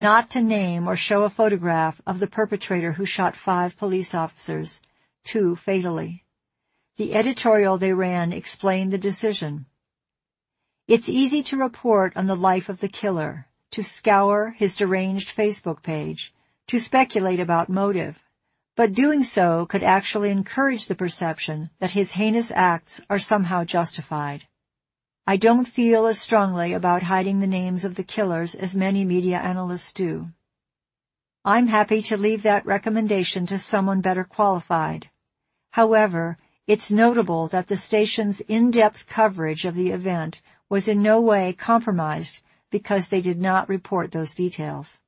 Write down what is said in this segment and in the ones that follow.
not to name or show a photograph of the perpetrator who shot 5 police officers, 2 fatally. The editorial they ran explained the decision. It's easy to report on the life of the killer, to scour his deranged Facebook page, to speculate about motive, but doing so could actually encourage the perception that his heinous acts are somehow justified. I don't feel as strongly about hiding the names of the killers as many media analysts do. I'm happy to leave that recommendation to someone better qualified. However, it's notable that the station's in-depth coverage of the event was in no way compromised because they did not report those details.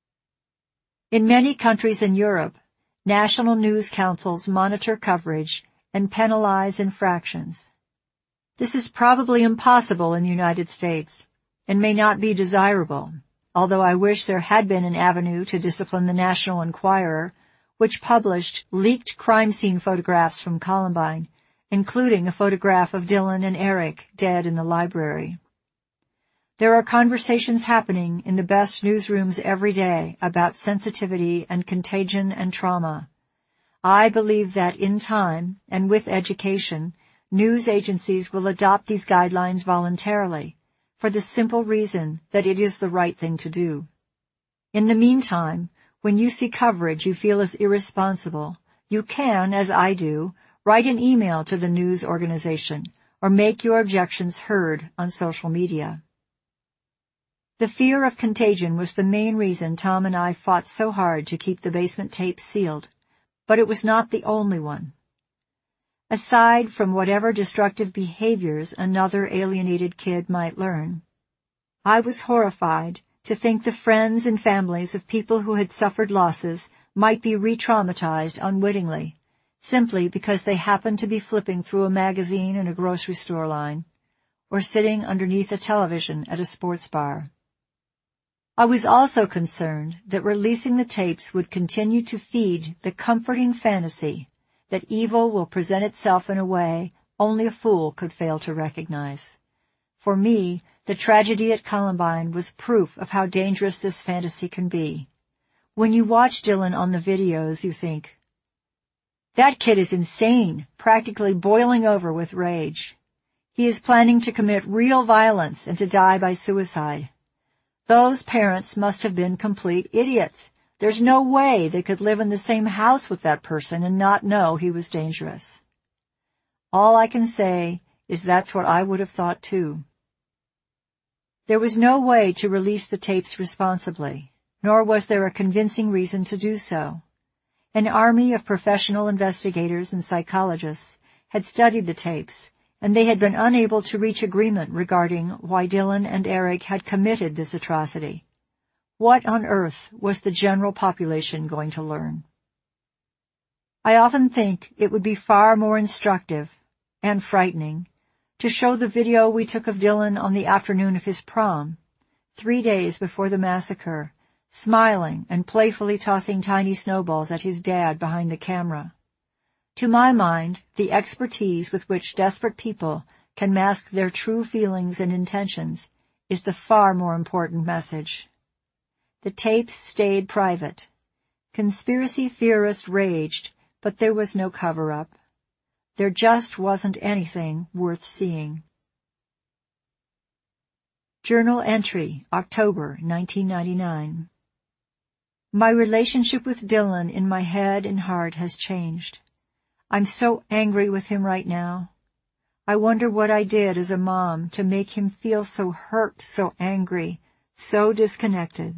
In many countries in Europe, national news councils monitor coverage and penalize infractions. This is probably impossible in the United States and may not be desirable, although I wish there had been an avenue to discipline the National Enquirer, which published leaked crime scene photographs from Columbine, including a photograph of Dylan and Eric dead in the library. There are conversations happening in the best newsrooms every day about sensitivity and contagion and trauma. I believe that in time, and with education, news agencies will adopt these guidelines voluntarily, for the simple reason that it is the right thing to do. In the meantime, when you see coverage you feel is irresponsible, you can, as I do, write an email to the news organization or make your objections heard on social media. The fear of contagion was the main reason Tom and I fought so hard to keep the basement tapes sealed, but it was not the only one. Aside from whatever destructive behaviors another alienated kid might learn, I was horrified to think the friends and families of people who had suffered losses might be re-traumatized unwittingly, simply because they happened to be flipping through a magazine in a grocery store line, or sitting underneath a television at a sports bar. I was also concerned that releasing the tapes would continue to feed the comforting fantasy that evil will present itself in a way only a fool could fail to recognize. For me, the tragedy at Columbine was proof of how dangerous this fantasy can be. When you watch Dylan on the videos, you think, that kid is insane, practically boiling over with rage. He is planning to commit real violence and to die by suicide. Those parents must have been complete idiots. There's no way they could live in the same house with that person and not know he was dangerous. All I can say is that's what I would have thought too. There was no way to release the tapes responsibly, nor was there a convincing reason to do so. An army of professional investigators and psychologists had studied the tapes, and they had been unable to reach agreement regarding why Dylan and Eric had committed this atrocity. What on earth was the general population going to learn? I often think it would be far more instructive and frightening to show the video we took of Dylan on the afternoon of his prom, 3 days before the massacre, smiling and playfully tossing tiny snowballs at his dad behind the camera. To my mind, the expertise with which desperate people can mask their true feelings and intentions is the far more important message. The tapes stayed private. Conspiracy theorists raged, but there was no cover-up. There just wasn't anything worth seeing. Journal entry, October 1999. My relationship with Dylan in my head and heart has changed. I'm so angry with him right now. I wonder what I did as a mom to make him feel so hurt, so angry, so disconnected.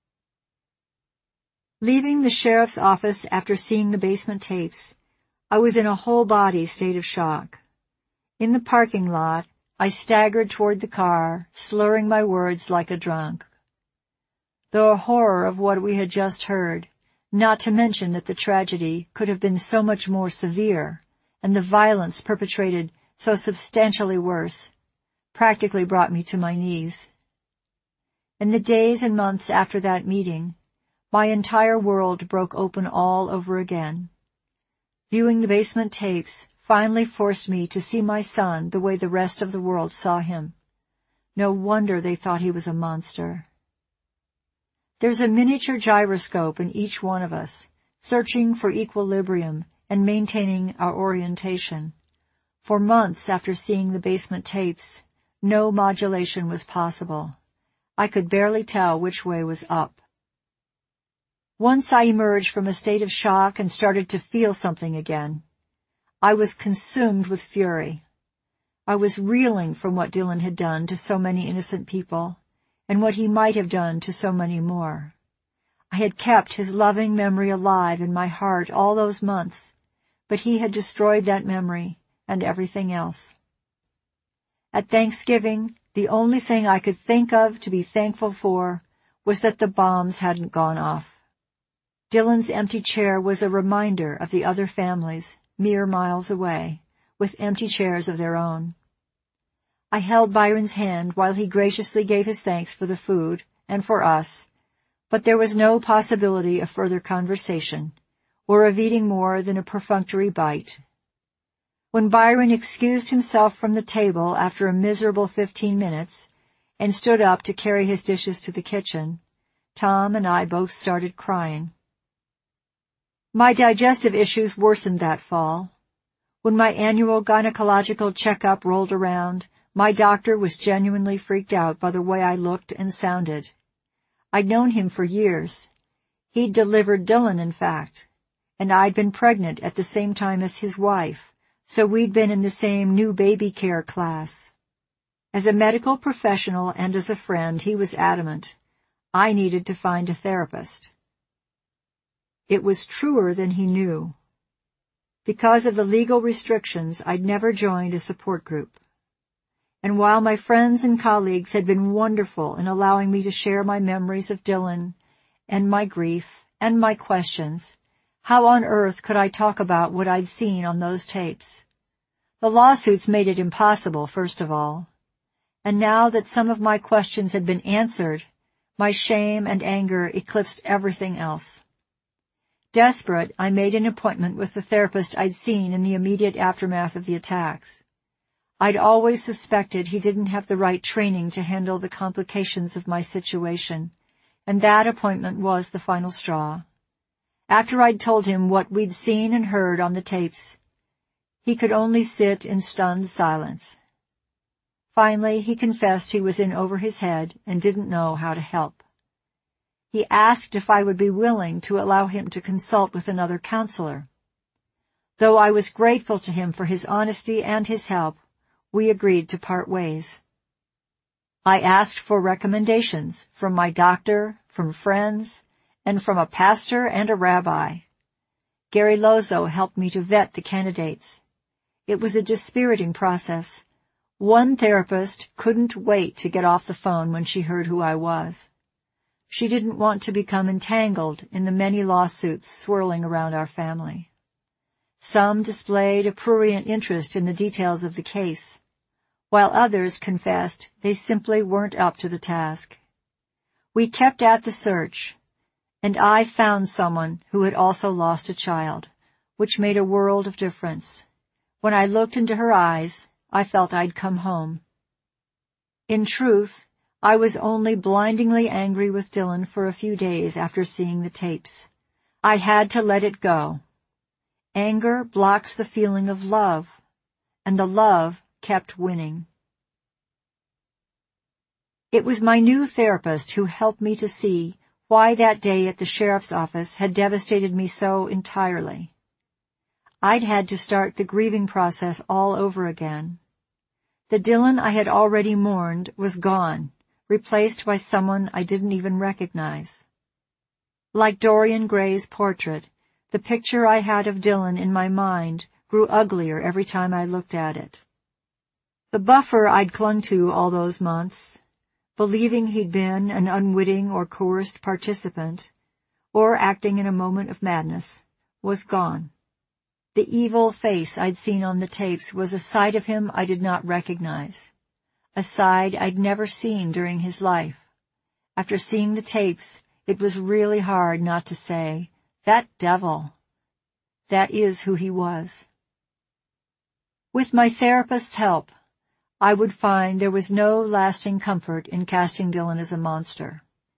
Leaving the sheriff's office after seeing the basement tapes, I was in a whole-body state of shock. In the parking lot, I staggered toward the car, slurring my words like a drunk. The horror of what we had just heard, not to mention that the tragedy could have been so much more severe, and the violence perpetrated so substantially worse, practically brought me to my knees. In the days and months after that meeting, my entire world broke open all over again. Viewing the basement tapes finally forced me to see my son the way the rest of the world saw him. No wonder they thought he was a monster. There's a miniature gyroscope in each one of us, searching for equilibrium and maintaining our orientation. For months after seeing the basement tapes, no modulation was possible. I could barely tell which way was up. Once I emerged from a state of shock and started to feel something again. I was consumed with fury. I was reeling from what Dylan had done to so many innocent people, and what he might have done to so many more. I had kept his loving memory alive in my heart all those months, but he had destroyed that memory and everything else. At Thanksgiving, the only thing I could think of to be thankful for was that the bombs hadn't gone off. Dylan's empty chair was a reminder of the other families, mere miles away, with empty chairs of their own. I held Byron's hand while he graciously gave his thanks for the food and for us, but there was no possibility of further conversation, or of eating more than a perfunctory bite. When Byron excused himself from the table after a miserable 15 minutes and stood up to carry his dishes to the kitchen, Tom and I both started crying. My digestive issues worsened that fall. When my annual gynecological checkup rolled around, my doctor was genuinely freaked out by the way I looked and sounded. I'd known him for years. He'd delivered Dylan, in fact, and I'd been pregnant at the same time as his wife, so we'd been in the same new baby care class. As a medical professional and as a friend, he was adamant. I needed to find a therapist. It was truer than he knew. Because of the legal restrictions, I'd never joined a support group. And while my friends and colleagues had been wonderful in allowing me to share my memories of Dylan and my grief and my questions, how on earth could I talk about what I'd seen on those tapes? The lawsuits made it impossible, first of all. And now that some of my questions had been answered, my shame and anger eclipsed everything else. Desperate, I made an appointment with the therapist I'd seen in the immediate aftermath of the attacks. I'd always suspected he didn't have the right training to handle the complications of my situation, and that appointment was the final straw. After I'd told him what we'd seen and heard on the tapes, he could only sit in stunned silence. Finally, he confessed he was in over his head and didn't know how to help. He asked if I would be willing to allow him to consult with another counselor. Though I was grateful to him for his honesty and his help, we agreed to part ways. I asked for recommendations from my doctor, from friends, and from a pastor and a rabbi. Gary Lozo helped me to vet the candidates. It was a dispiriting process. One therapist couldn't wait to get off the phone when she heard who I was. She didn't want to become entangled in the many lawsuits swirling around our family. Some displayed a prurient interest in the details of the case, while others confessed they simply weren't up to the task. We kept at the search, and I found someone who had also lost a child, which made a world of difference. When I looked into her eyes, I felt I'd come home. In truth, I was only blindingly angry with Dylan for a few days after seeing the tapes. I had to let it go. Anger blocks the feeling of love, and the love kept winning. It was my new therapist who helped me to see why that day at the sheriff's office had devastated me so entirely. I'd had to start the grieving process all over again. The Dylan I had already mourned was gone, replaced by someone I didn't even recognize. Like Dorian Gray's portrait, the picture I had of Dylan in my mind grew uglier every time I looked at it. The buffer I'd clung to all those months, believing he'd been an unwitting or coerced participant, or acting in a moment of madness, was gone. The evil face I'd seen on the tapes was a side of him I did not recognize, a side I'd never seen during his life. After seeing the tapes, it was really hard not to say, "That devil." That is who he was. With my therapist's help, I would find there was no lasting comfort in casting Dylan as a monster.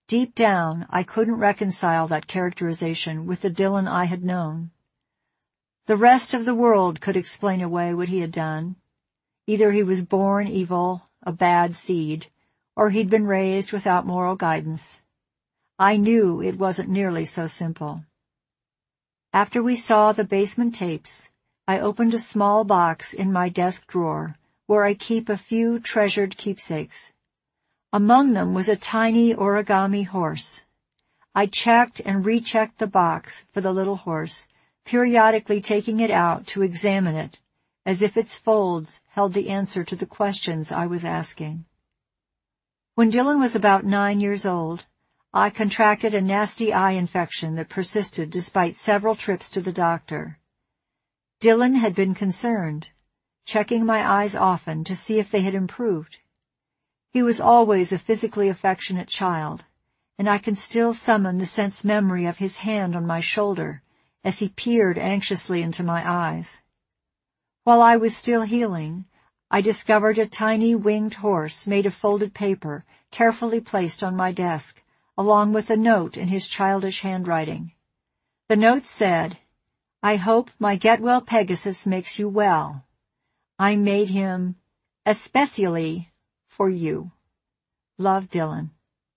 Deep down, I couldn't reconcile that characterization with the Dylan I had known. The rest of the world could explain away what he had done. Either he was born evil, a bad seed, or he'd been raised without moral guidance. I knew it wasn't nearly so simple. After we saw the basement tapes, I opened a small box in my desk drawer where I keep a few treasured keepsakes. Among them was a tiny origami horse. I checked and rechecked the box for the little horse, periodically taking it out to examine it, as if its folds held the answer to the questions I was asking. When Dylan was about 9 years old, I contracted a nasty eye infection that persisted despite several trips to the doctor. Dylan had been concerned, checking my eyes often to see if they had improved. He was always a physically affectionate child, and I can still summon the sense memory of his hand on my shoulder as he peered anxiously into my eyes. While I was still healing, I discovered a tiny winged horse made of folded paper carefully placed on my desk, along with a note in his childish handwriting. The note said, "I hope my get-well Pegasus makes you well. I made him especially for you. Love, Dylan."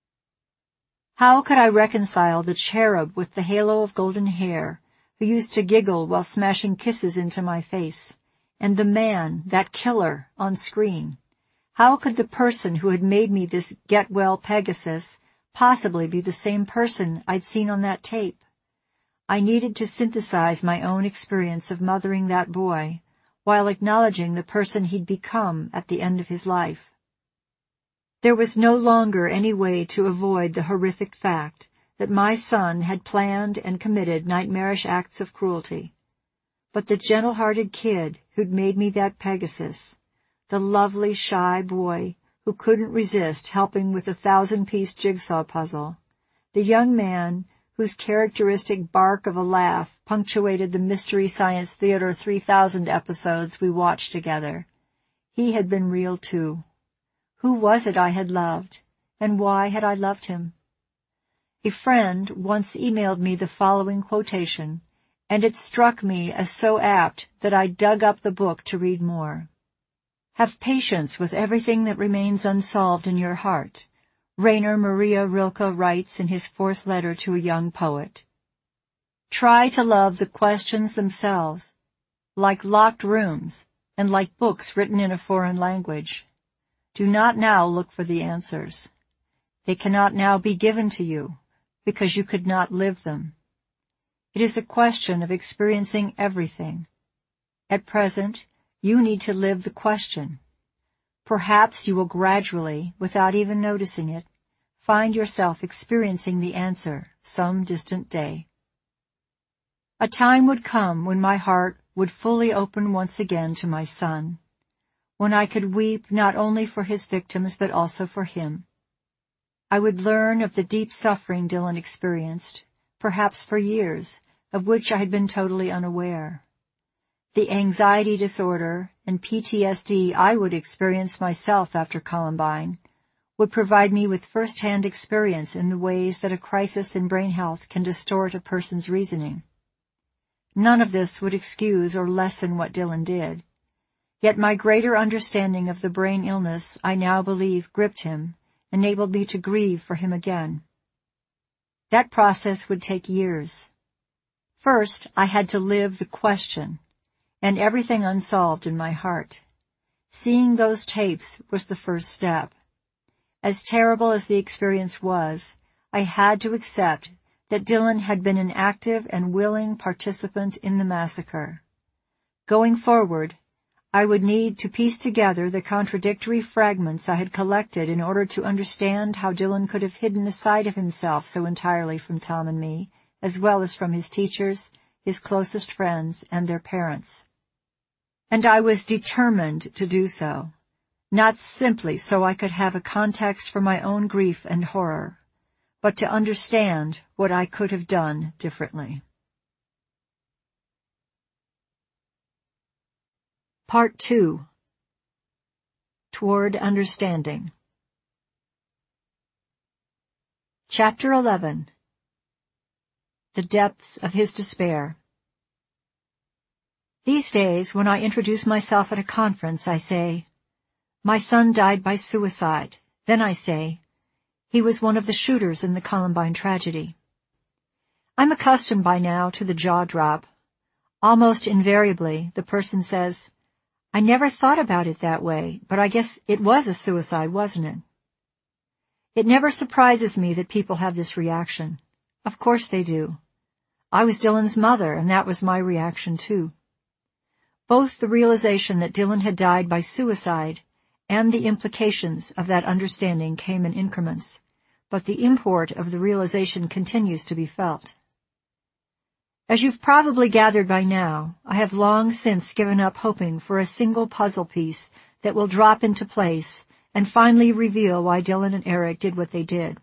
How could I reconcile the cherub with the halo of golden hair, who used to giggle while smashing kisses into my face, and the man, that killer, on screen? How could the person who had made me this get-well Pegasus possibly be the same person I'd seen on that tape? I needed to synthesize my own experience of mothering that boy, while acknowledging the person he'd become at the end of his life. There was no longer any way to avoid the horrific fact that my son had planned and committed nightmarish acts of cruelty. But the gentle-hearted kid who'd made me that Pegasus, the lovely, shy boy who couldn't resist helping with a 1,000-piece jigsaw puzzle, the young man whose characteristic bark of a laugh punctuated the Mystery Science Theater 3000 episodes we watched together, he had been real too. Who was it I had loved, and why had I loved him? A friend once emailed me the following quotation, and it struck me as so apt that I dug up the book to read more. "Have patience with everything that remains unsolved in your heart," Rainer Maria Rilke writes in his 4th letter to a young poet. Try to love the questions themselves, like locked rooms and like books written in a foreign language. Do not now look for the answers. They cannot now be given to you, because you could not live them. It is a question of experiencing everything. At present, you need to live the question. Perhaps you will gradually, without even noticing it, find yourself experiencing the answer some distant day. A time would come when my heart would fully open once again to my son, when I could weep not only for his victims but also for him. I would learn of the deep suffering Dylan experienced, perhaps for years, of which I had been totally unaware. The anxiety disorder and PTSD I would experience myself after Columbine would provide me with first-hand experience in the ways that a crisis in brain health can distort a person's reasoning. None of this would excuse or lessen what Dylan did. Yet my greater understanding of the brain illness I now believe gripped him, enabled me to grieve for him again. That process would take years. First, I had to live the question, and everything unsolved in my heart. Seeing those tapes was the first step. As terrible as the experience was, I had to accept that Dylan had been an active and willing participant in the massacre. Going forward, I would need to piece together the contradictory fragments I had collected in order to understand how Dylan could have hidden a side of himself so entirely from Tom and me, as well as from his teachers, his closest friends, and their parents. And I was determined to do so, not simply so I could have a context for my own grief and horror, but to understand what I could have done differently. Part 2. Toward Understanding. Chapter 11. The Depths of His Despair. These days, when I introduce myself at a conference, I say, "My son died by suicide." Then I say, "He was one of the shooters in the Columbine tragedy." I'm accustomed by now to the jaw drop. Almost invariably, the person says, "I never thought about it that way, but I guess it was a suicide, wasn't it?" It never surprises me that people have this reaction. Of course they do. I was Dylan's mother, and that was my reaction too. Both the realization that Dylan had died by suicide and the implications of that understanding came in increments, but the import of the realization continues to be felt. As you've probably gathered by now, I have long since given up hoping for a single puzzle piece that will drop into place and finally reveal why Dylan and Eric did what they did.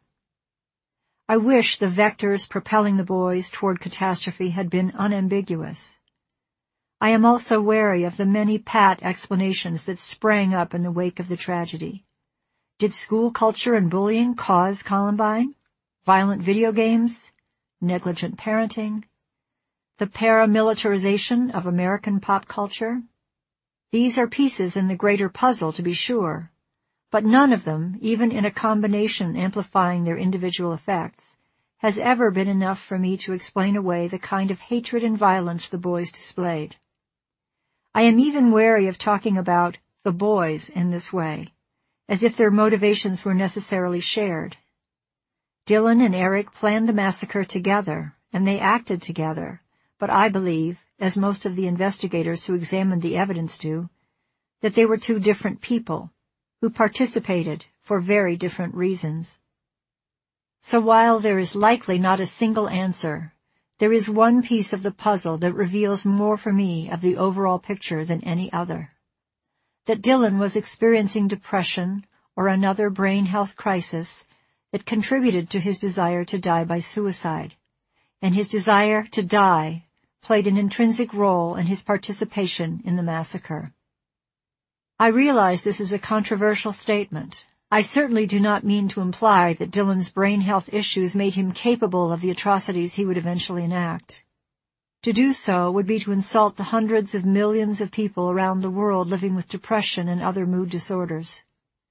I wish the vectors propelling the boys toward catastrophe had been unambiguous. I am also wary of the many pat explanations that sprang up in the wake of the tragedy. Did school culture and bullying cause Columbine? Violent video games? Negligent parenting? The paramilitarization of American pop culture? These are pieces in the greater puzzle, to be sure, but none of them, even in a combination amplifying their individual effects, has ever been enough for me to explain away the kind of hatred and violence the boys displayed. I am even wary of talking about the boys in this way, as if their motivations were necessarily shared. Dylan and Eric planned the massacre together, and they acted together, but I believe, as most of the investigators who examined the evidence do, that they were two different people, who participated for very different reasons. So while there is likely not a single answer, there is one piece of the puzzle that reveals more for me of the overall picture than any other. That Dylan was experiencing depression or another brain health crisis that contributed to his desire to die by suicide, and his desire to die played an intrinsic role in his participation in the massacre. I realize this is a controversial statement. I certainly do not mean to imply that Dylan's brain health issues made him capable of the atrocities he would eventually enact. To do so would be to insult the hundreds of millions of people around the world living with depression and other mood disorders.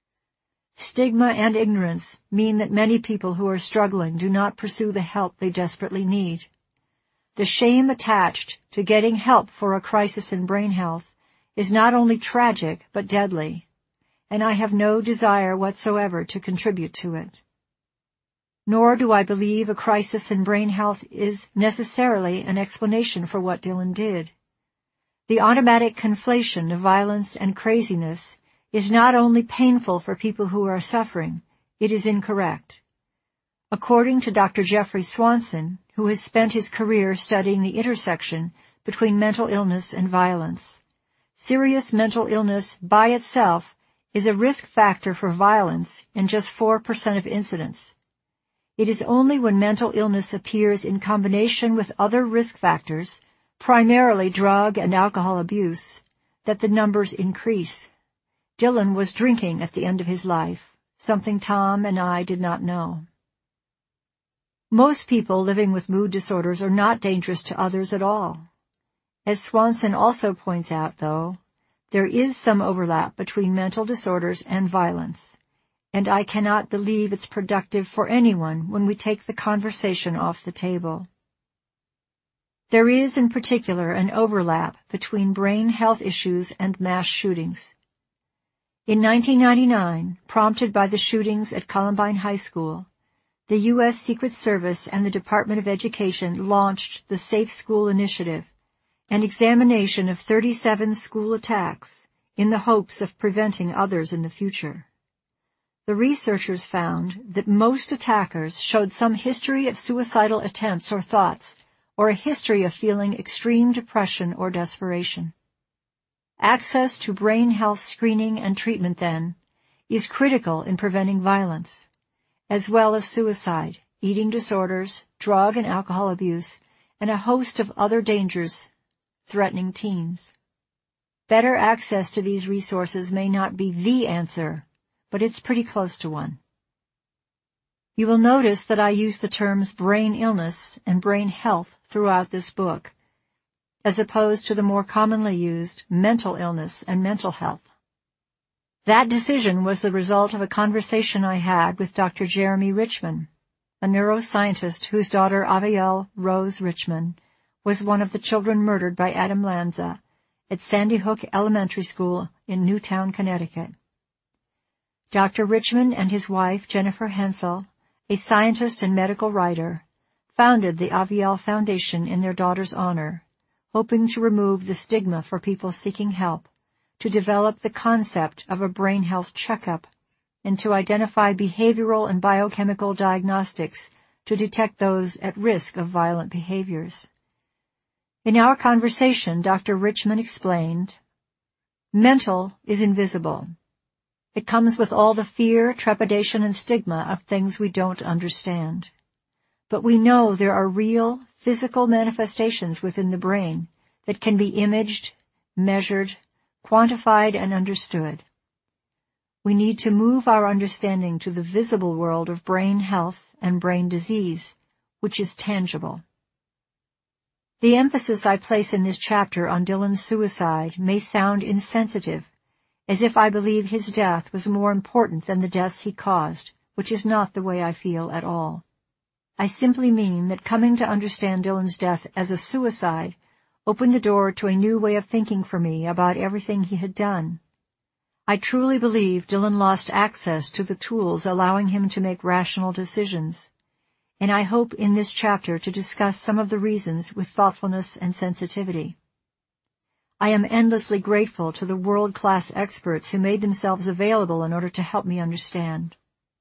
Stigma and ignorance mean that many people who are struggling do not pursue the help they desperately need. The shame attached to getting help for a crisis in brain health is not only tragic but deadly, and I have no desire whatsoever to contribute to it. Nor do I believe a crisis in brain health is necessarily an explanation for what Dylan did. The automatic conflation of violence and craziness is not only painful for people who are suffering, it is incorrect. According to Dr. Jeffrey Swanson, who has spent his career studying the intersection between mental illness and violence, serious mental illness by itself is a risk factor for violence in just 4% of incidents. It is only when mental illness appears in combination with other risk factors, primarily drug and alcohol abuse, that the numbers increase. Dylan was drinking at the end of his life, something Tom and I did not know. Most people living with mood disorders are not dangerous to others at all. As Swanson also points out, though, there is some overlap between mental disorders and violence, and I cannot believe it's productive for anyone when we take the conversation off the table. There is, in particular, an overlap between brain health issues and mass shootings. In 1999, prompted by the shootings at Columbine High School, the U.S. Secret Service and the Department of Education launched the Safe School Initiative, an examination of 37 school attacks in the hopes of preventing others in the future. The researchers found that most attackers showed some history of suicidal attempts or thoughts, or a history of feeling extreme depression or desperation. Access to brain health screening and treatment, then, is critical in preventing violence, as well as suicide, eating disorders, drug and alcohol abuse, and a host of other dangers threatening teens. Better access to these resources may not be the answer, but it's pretty close to one. You will notice that I use the terms brain illness and brain health throughout this book, as opposed to the more commonly used mental illness and mental health. That decision was the result of a conversation I had with Dr. Jeremy Richman, a neuroscientist whose daughter Avielle Rose Richman was one of the children murdered by Adam Lanza at Sandy Hook Elementary School in Newtown, Connecticut. Dr. Richman and his wife, Jennifer Hensel, a scientist and medical writer, founded the Avielle Foundation in their daughter's honor, hoping to remove the stigma for people seeking help, to develop the concept of a brain health checkup, and to identify behavioral and biochemical diagnostics to detect those at risk of violent behaviors. In our conversation, Dr. Richman explained, "Mental is invisible. It comes with all the fear, trepidation, and stigma of things we don't understand. But we know there are real, physical manifestations within the brain that can be imaged, measured, quantified, and understood. We need to move our understanding to the visible world of brain health and brain disease, which is tangible." The emphasis I place in this chapter on Dylan's suicide may sound insensitive, as if I believe his death was more important than the deaths he caused, which is not the way I feel at all. I simply mean that coming to understand Dylan's death as a suicide opened the door to a new way of thinking for me about everything he had done. I truly believe Dylan lost access to the tools allowing him to make rational decisions, and I hope in this chapter to discuss some of the reasons with thoughtfulness and sensitivity. I am endlessly grateful to the world-class experts who made themselves available in order to help me understand.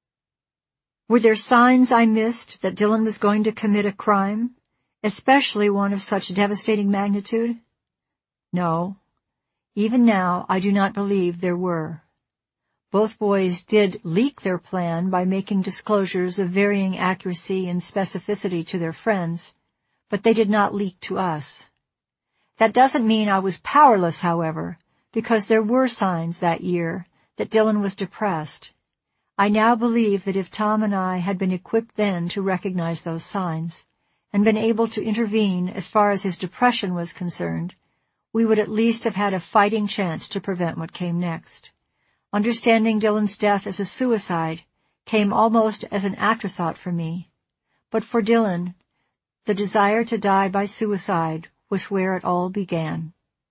Were there signs I missed that Dylan was going to commit a crime, especially one of such devastating magnitude? No. Even now, I do not believe there were. Both boys did leak their plan by making disclosures of varying accuracy and specificity to their friends, but they did not leak to us. That doesn't mean I was powerless, however, because there were signs that year that Dylan was depressed. I now believe that if Tom and I had been equipped then to recognize those signs, and been able to intervene as far as his depression was concerned, we would at least have had a fighting chance to prevent what came next. Understanding Dylan's death as a suicide came almost as an afterthought for me, but for Dylan, the desire to die by suicide was where it all began.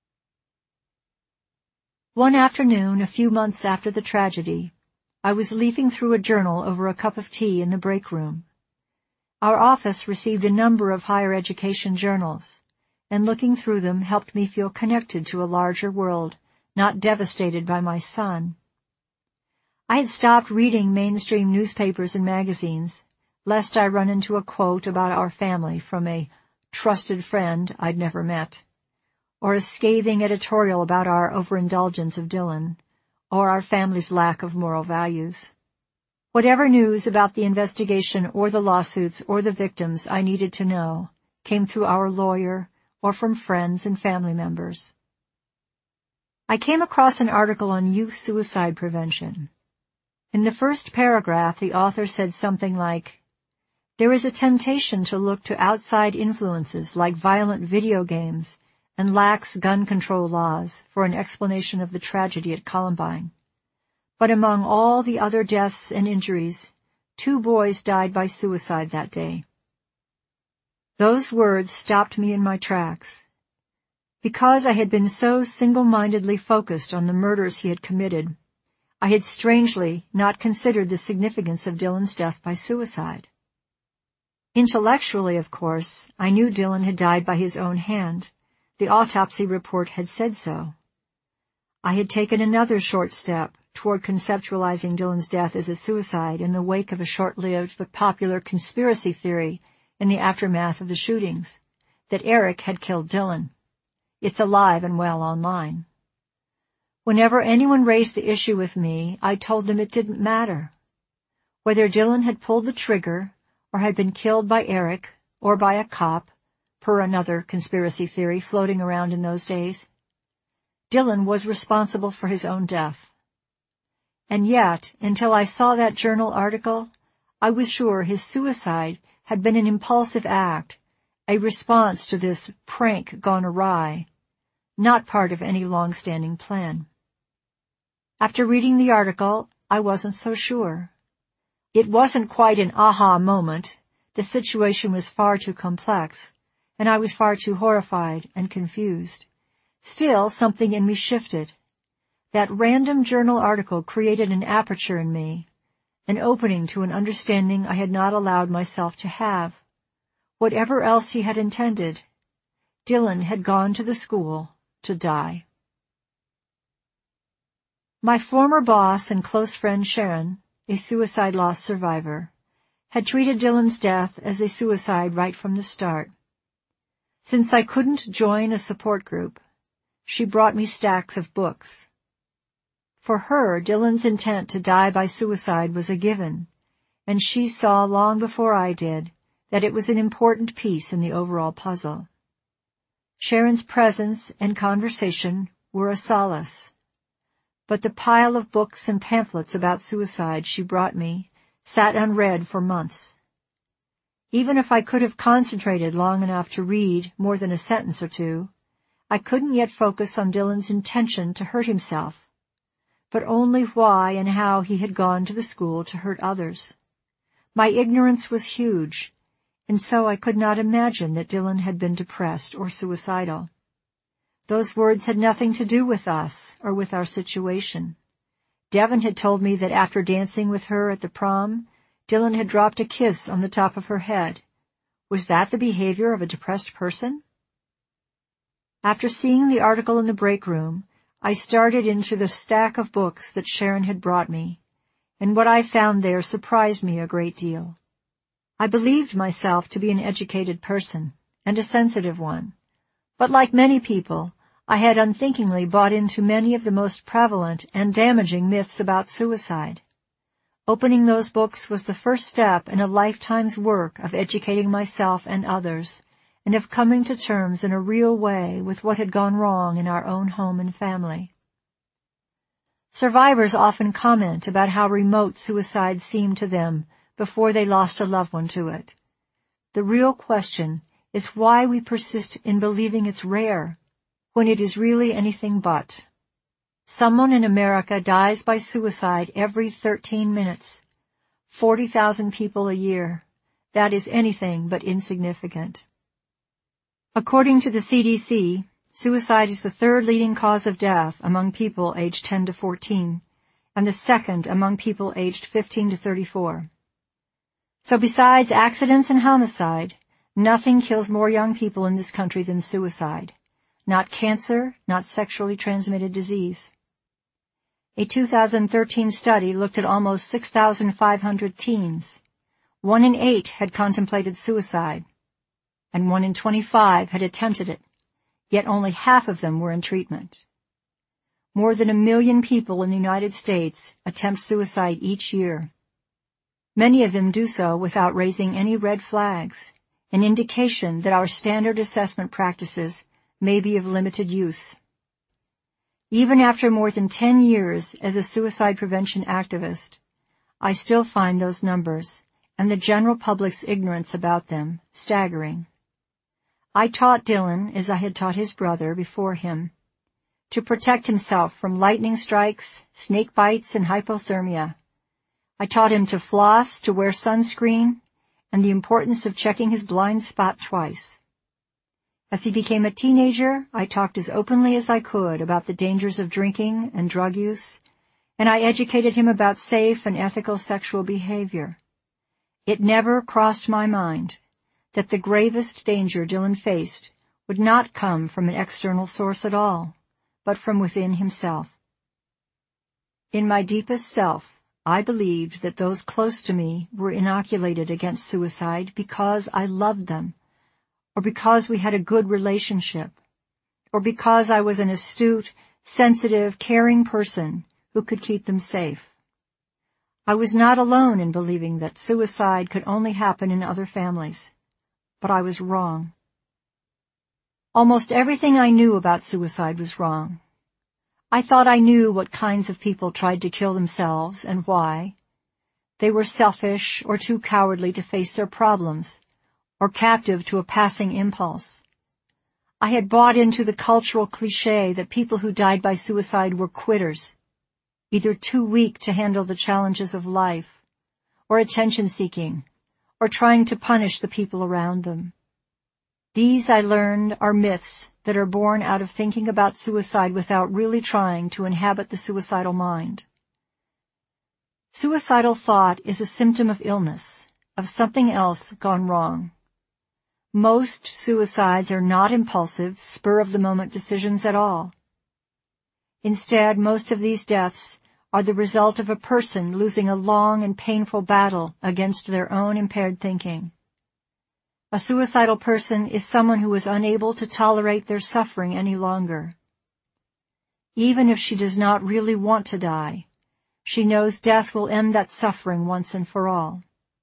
One afternoon, a few months after the tragedy, I was leafing through a journal over a cup of tea in the break room. Our office received a number of higher education journals, and looking through them helped me feel connected to a larger world, not devastated by my son. I had stopped reading mainstream newspapers and magazines, lest I run into a quote about our family from a trusted friend I'd never met, or a scathing editorial about our overindulgence of Dylan, or our family's lack of moral values. Whatever news about the investigation or the lawsuits or the victims I needed to know came through our lawyer or from friends and family members. I came across an article on youth suicide prevention. In the first paragraph, the author said something like, "There is a temptation to look to outside influences like violent video games and lax gun control laws for an explanation of the tragedy at Columbine. But among all the other deaths and injuries, 2 boys died by suicide that day." Those words stopped me in my tracks. Because I had been so single-mindedly focused on the murders he had committed, I had strangely not considered the significance of Dylan's death by suicide. Intellectually, of course, I knew Dylan had died by his own hand. The autopsy report had said so. I had taken another short step toward conceptualizing Dylan's death as a suicide in the wake of a short-lived but popular conspiracy theory in the aftermath of the shootings, that Eric had killed Dylan. It's alive and well online. Whenever anyone raised the issue with me, I told them it didn't matter. Whether Dylan had pulled the trigger or had been killed by Eric or by a cop, per another conspiracy theory floating around in those days, Dylan was responsible for his own death. And yet, until I saw that journal article, I was sure his suicide had been an impulsive act, a response to this prank gone awry, not part of any long-standing plan. After reading the article, I wasn't so sure. It wasn't quite an aha moment. The situation was far too complex, and I was far too horrified and confused. Still, something in me shifted. That random journal article created an aperture in me, an opening to an understanding I had not allowed myself to have. Whatever else he had intended, Dylan had gone to the school to die. My former boss and close friend Sharon, a suicide loss survivor, had treated Dylan's death as a suicide right from the start. Since I couldn't join a support group, she brought me stacks of books. For her, Dylan's intent to die by suicide was a given, and she saw long before I did that it was an important piece in the overall puzzle. Sharon's presence and conversation were a solace, but the pile of books and pamphlets about suicide she brought me sat unread for months. Even if I could have concentrated long enough to read more than a sentence or two, I couldn't yet focus on Dylan's intention to hurt himself, but only why and how he had gone to the school to hurt others. My ignorance was huge, and so I could not imagine that Dylan had been depressed or suicidal. Those words had nothing to do with us or with our situation. Devin had told me that after dancing with her at the prom, Dylan had dropped a kiss on the top of her head. Was that the behavior of a depressed person? After seeing the article in the break room, I started into the stack of books that Sharon had brought me, and what I found there surprised me a great deal. I believed myself to be an educated person, and a sensitive one, but like many people, I had unthinkingly bought into many of the most prevalent and damaging myths about suicide. Opening those books was the first step in a lifetime's work of educating myself and others, and of coming to terms in a real way with what had gone wrong in our own home and family. Survivors often comment about how remote suicide seemed to them before they lost a loved one to it. The real question is why we persist in believing it's rare, when it is really anything but. Someone in America dies by suicide every 13 minutes. 40,000 people a year. That is anything but insignificant. According to the CDC, suicide is the third leading cause of death among people aged 10 to 14, and the second among people aged 15 to 34. So besides accidents and homicide, nothing kills more young people in this country than suicide. Not cancer, not sexually transmitted disease. A 2013 study looked at almost 6,500 teens. 1 in 8 had contemplated suicide, and 1 in 25 had attempted it, yet only half of them were in treatment. More than 1 million people in the United States attempt suicide each year. Many of them do so without raising any red flags, an indication that our standard assessment practices may be of limited use. Even after more than 10 years as a suicide prevention activist, I still find those numbers, and the general public's ignorance about them, staggering. I taught Dylan, as I had taught his brother before him, to protect himself from lightning strikes, snake bites, and hypothermia. I taught him to floss, to wear sunscreen, and the importance of checking his blind spot twice. As he became a teenager, I talked as openly as I could about the dangers of drinking and drug use, and I educated him about safe and ethical sexual behavior. It never crossed my mind that the gravest danger Dylan faced would not come from an external source at all, but from within himself. In my deepest self, I believed that those close to me were inoculated against suicide because I loved them, or because we had a good relationship, or because I was an astute, sensitive, caring person who could keep them safe. I was not alone in believing that suicide could only happen in other families, but I was wrong. Almost everything I knew about suicide was wrong. I thought I knew what kinds of people tried to kill themselves and why. They were selfish or too cowardly to face their problems, or captive to a passing impulse. I had bought into the cultural cliché that people who died by suicide were quitters, either too weak to handle the challenges of life, or attention-seeking, or trying to punish the people around them. These, I learned, are myths that are born out of thinking about suicide without really trying to inhabit the suicidal mind. Suicidal thought is a symptom of illness, of something else gone wrong. Most suicides are not impulsive, spur-of-the-moment decisions at all. Instead, most of these deaths are the result of a person losing a long and painful battle against their own impaired thinking. A suicidal person is someone who is unable to tolerate their suffering any longer. Even if she does not really want to die, she knows death will end that suffering once and for all.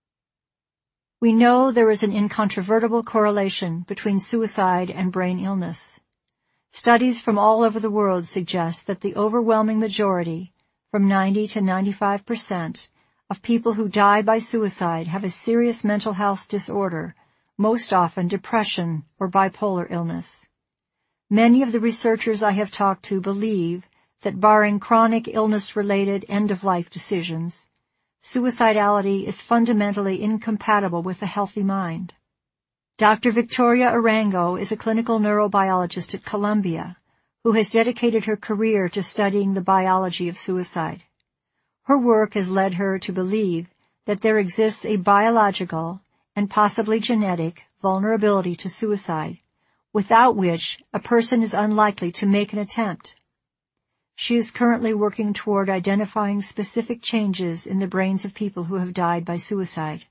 We know there is an incontrovertible correlation between suicide and brain illness. Studies from all over the world suggest that the overwhelming majority, from 90 to 95%, of people who die by suicide have a serious mental health disorder, most often depression or bipolar illness. Many of the researchers I have talked to believe that barring chronic illness-related end-of-life decisions, suicidality is fundamentally incompatible with a healthy mind. Dr. Victoria Arango is a clinical neurobiologist at Columbia who has dedicated her career to studying the biology of suicide. Her work has led her to believe that there exists a biological and possibly genetic vulnerability to suicide, without which a person is unlikely to make an attempt. She is currently working toward identifying specific changes in the brains of people who have died by suicide.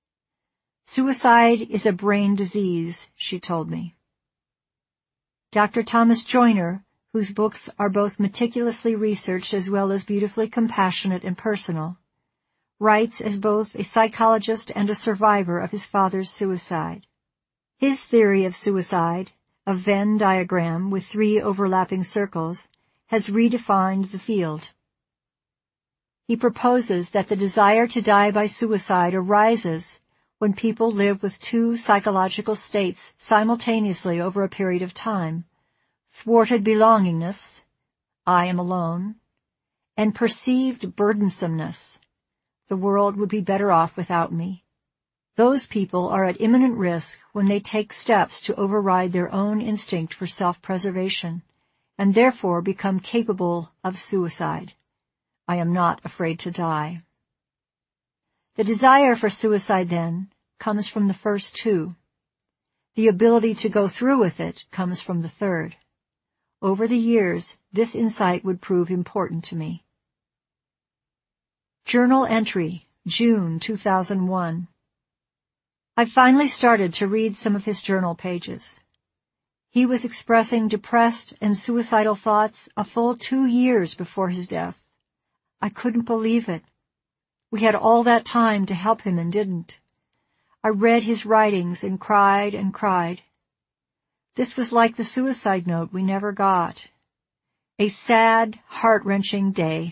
Suicide is a brain disease, she told me. Dr. Thomas Joyner, whose books are both meticulously researched as well as beautifully compassionate and personal, writes as both a psychologist and a survivor of his father's suicide. His theory of suicide, a Venn diagram with 3 overlapping circles, has redefined the field. He proposes that the desire to die by suicide arises when people live with 2 psychological states simultaneously over a period of time: thwarted belongingness, I am alone, and perceived burdensomeness, the world would be better off without me. Those people are at imminent risk when they take steps to override their own instinct for self-preservation, and therefore become capable of suicide. I am not afraid to die. The desire for suicide, then, comes from the first 2. The ability to go through with it comes from the third. Over the years, this insight would prove important to me. Journal entry, June 2001. I finally started to read some of his journal pages. He was expressing depressed and suicidal thoughts a full 2 years before his death. I couldn't believe it. We had all that time to help him and didn't. I read his writings and cried and cried. This was like the suicide note we never got. A sad, heart-wrenching day.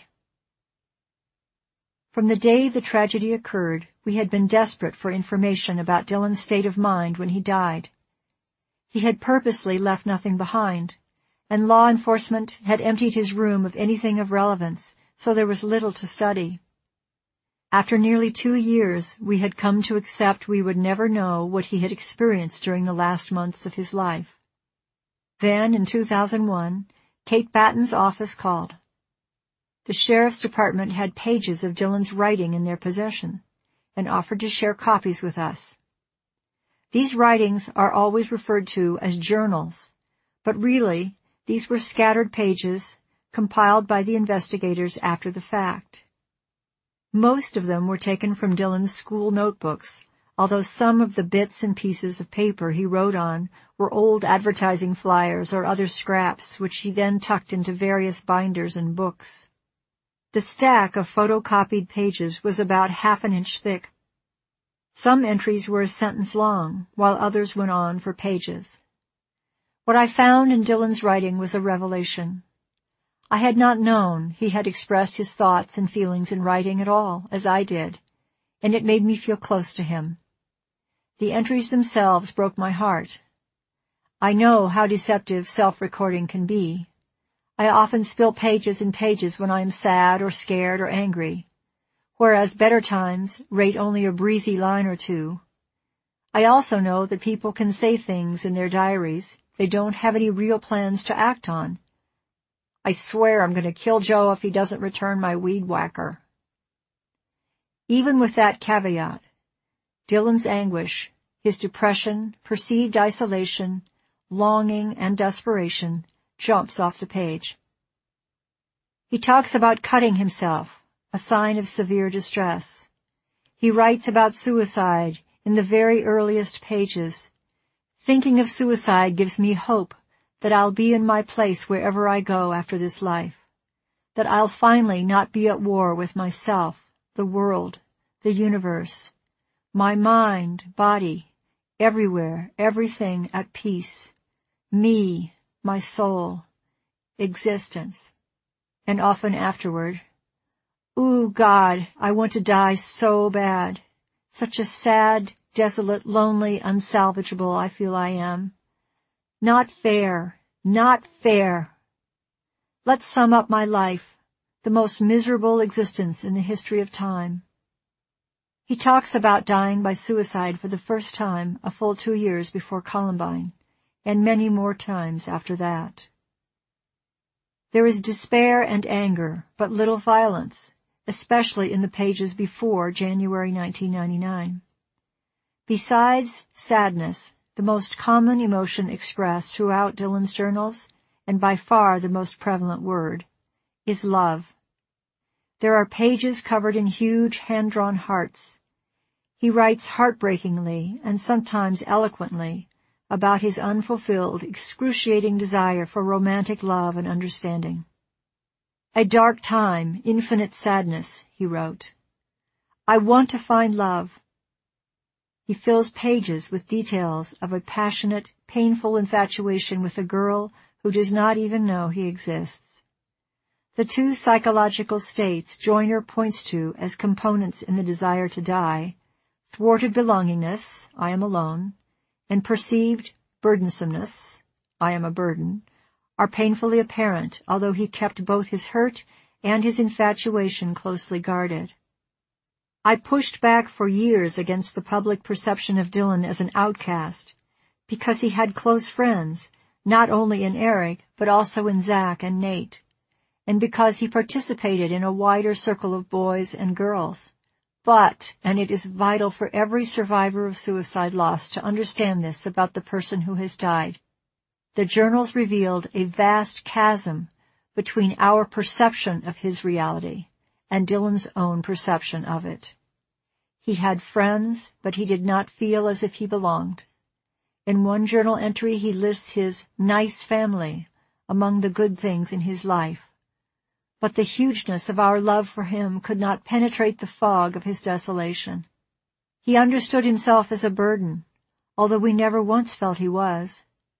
From the day the tragedy occurred, we had been desperate for information about Dylan's state of mind when he died. He had purposely left nothing behind, and law enforcement had emptied his room of anything of relevance, so there was little to study. After nearly 2 years, we had come to accept we would never know what he had experienced during the last months of his life. Then, in 2001, Kate Batten's office called. The sheriff's department had pages of Dylan's writing in their possession, and offered to share copies with us. These writings are always referred to as journals, but really, these were scattered pages compiled by the investigators after the fact. Most of them were taken from Dylan's school notebooks, although some of the bits and pieces of paper he wrote on were old advertising flyers or other scraps which he then tucked into various binders and books. The stack of photocopied pages was about half an inch thick. Some entries were a sentence long, while others went on for pages. What I found in Dylan's writing was a revelation. I had not known he had expressed his thoughts and feelings in writing at all, as I did, and it made me feel close to him. The entries themselves broke my heart. I know how deceptive self-recording can be. I often spill pages and pages when I am sad or scared or angry, whereas better times rate only a breezy line or two. I also know that people can say things in their diaries they don't have any real plans to act on. I swear I'm going to kill Joe if he doesn't return my weed whacker. Even with that caveat, Dylan's anguish, his depression, perceived isolation, longing, and desperation jumps off the page. He talks about cutting himself, a sign of severe distress. He writes about suicide in the very earliest pages. Thinking of suicide gives me hope that I'll be in my place wherever I go after this life, that I'll finally not be at war with myself, the world, the universe, my mind, body, everywhere, everything at peace, me, my soul, existence. And often afterward, ooh, God, I want to die so bad. Such a sad, desolate, lonely, unsalvageable I feel I am. Not fair, not fair. Let's sum up my life, the most miserable existence in the history of time. He talks about dying by suicide for the first time a full 2 years before Columbine, and many more times after that. There is despair and anger, but little violence, especially in the pages before January 1999. Besides sadness, the most common emotion expressed throughout Dylan's journals, and by far the most prevalent word, is love. There are pages covered in huge hand-drawn hearts. He writes heartbreakingly and sometimes eloquently about his unfulfilled, excruciating desire for romantic love and understanding. A dark time, infinite sadness, he wrote. I want to find love. He fills pages with details of a passionate, painful infatuation with a girl who does not even know he exists. The two psychological states Joyner points to as components in the desire to die, thwarted belongingness, I am alone, and perceived burdensomeness, I am a burden, are painfully apparent, although he kept both his hurt and his infatuation closely guarded. I pushed back for years against the public perception of Dylan as an outcast, because he had close friends, not only in Eric, but also in Zach and Nate, and because he participated in a wider circle of boys and girls. But, and it is vital for every survivor of suicide loss to understand this about the person who has died, the journals revealed a vast chasm between our perception of his reality and Dylan's own perception of it. He had friends, but he did not feel as if he belonged. In one journal entry he lists his nice family among the good things in his life. But the hugeness of our love for him could not penetrate the fog of his desolation. He understood himself as a burden, although we never once felt he was.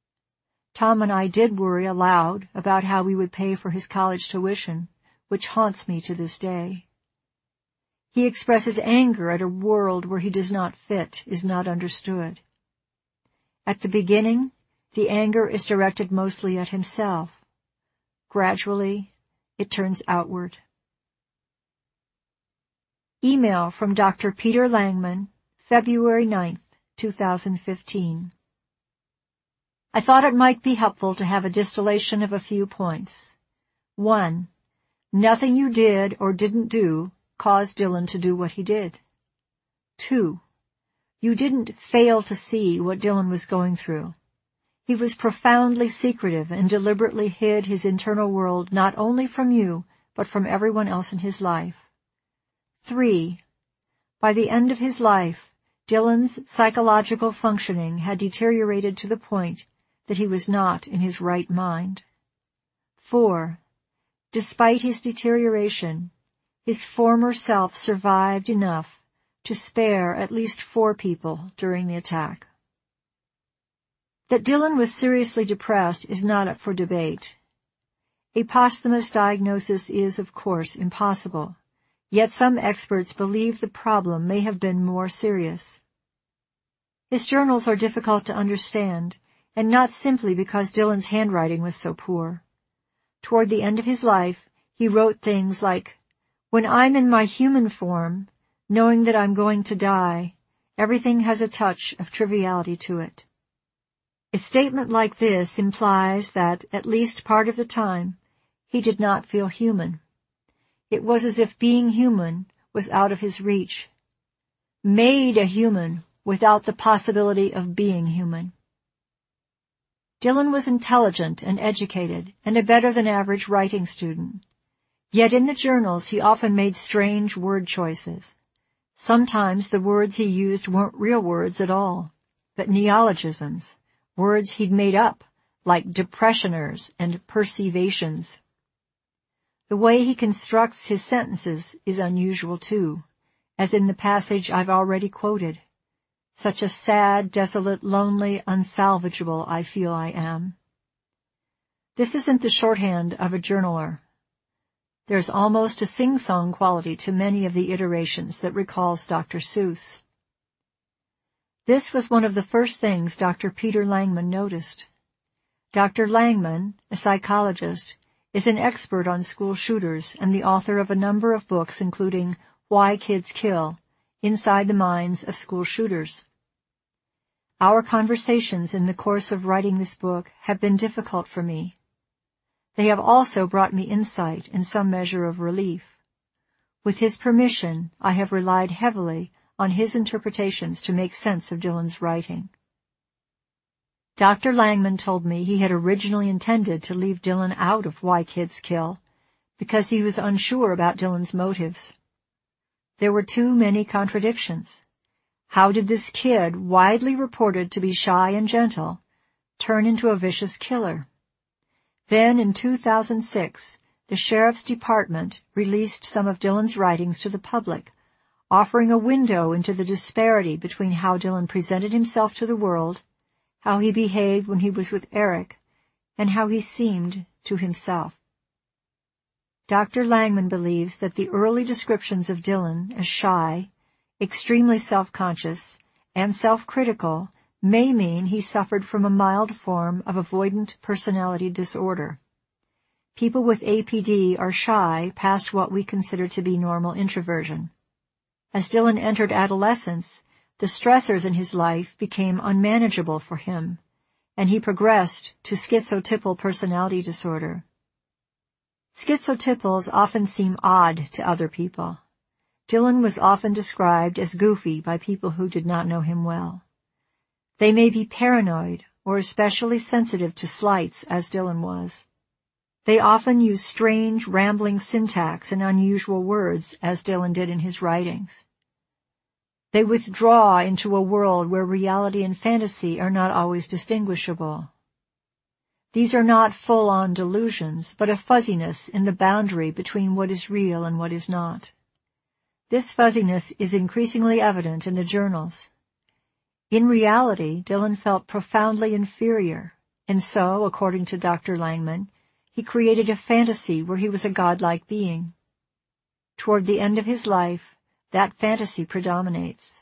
Tom and I did worry aloud about how we would pay for his college tuition, which haunts me to this day. He expresses anger at a world where he does not fit, is not understood. At the beginning, the anger is directed mostly at himself. Gradually, it turns outward. Email from Dr. Peter Langman, February 9th, 2015. I thought it might be helpful to have a distillation of a few points. 1. Nothing you did or didn't do caused Dylan to do what he did. 2. You didn't fail to see what Dylan was going through. He was profoundly secretive and deliberately hid his internal world not only from you, but from everyone else in his life. 3. By the end of his life, Dylan's psychological functioning had deteriorated to the point that he was not in his right mind. 4. Despite his deterioration, his former self survived enough to spare at least 4 people during the attack. That Dylan was seriously depressed is not up for debate. A posthumous diagnosis is, of course, impossible, Yet some experts believe the problem may have been more serious. His journals are difficult to understand, and not simply because Dylan's handwriting was so poor. Toward the end of his life, he wrote things like, "When I'm in my human form, knowing that I'm going to die, everything has a touch of triviality to it." A statement like this implies that, at least part of the time, he did not feel human. It was as if being human was out of his reach, made a human without the possibility of being human. Dylan was intelligent and educated, and a better-than-average writing student. Yet in the journals he often made strange word choices. Sometimes the words he used weren't real words at all, but neologisms, words he'd made up, like depressioners and persevations. The way he constructs his sentences is unusual too, as in the passage I've already quoted. Such a sad, desolate, lonely, unsalvageable I feel I am. This isn't the shorthand of a journaler. There's almost a sing-song quality to many of the iterations that recalls Dr. Seuss. This was one of the first things Dr. Peter Langman noticed. Dr. Langman, a psychologist, is an expert on school shooters and the author of a number of books including Why Kids Kill, Inside the Minds of School Shooters. Our conversations in the course of writing this book have been difficult for me. They have also brought me insight and some measure of relief. With his permission, I have relied heavily on his interpretations to make sense of Dylan's writing. Dr. Langman told me he had originally intended to leave Dylan out of Why Kids Kill because he was unsure about Dylan's motives. There were too many contradictions. How did this kid, widely reported to be shy and gentle, turn into a vicious killer? Then, in 2006, the Sheriff's Department released some of Dylan's writings to the public, offering a window into the disparity between how Dylan presented himself to the world, how he behaved when he was with Eric, and how he seemed to himself. Dr. Langman believes that the early descriptions of Dylan as shy, extremely self-conscious, and self-critical may mean he suffered from a mild form of avoidant personality disorder. People with APD are shy past what we consider to be normal introversion. As Dylan entered adolescence, the stressors in his life became unmanageable for him, and he progressed to schizotypal personality disorder. Schizotypals often seem odd to other people. Dylan was often described as goofy by people who did not know him well. They may be paranoid or especially sensitive to slights, as Dylan was. They often use strange, rambling syntax and unusual words, as Dylan did in his writings. They withdraw into a world where reality and fantasy are not always distinguishable. These are not full-on delusions, but a fuzziness in the boundary between what is real and what is not. This fuzziness is increasingly evident in the journals. In reality, Dylan felt profoundly inferior, and so, according to Dr. Langman, he created a fantasy where he was a godlike being. Toward the end of his life, that fantasy predominates.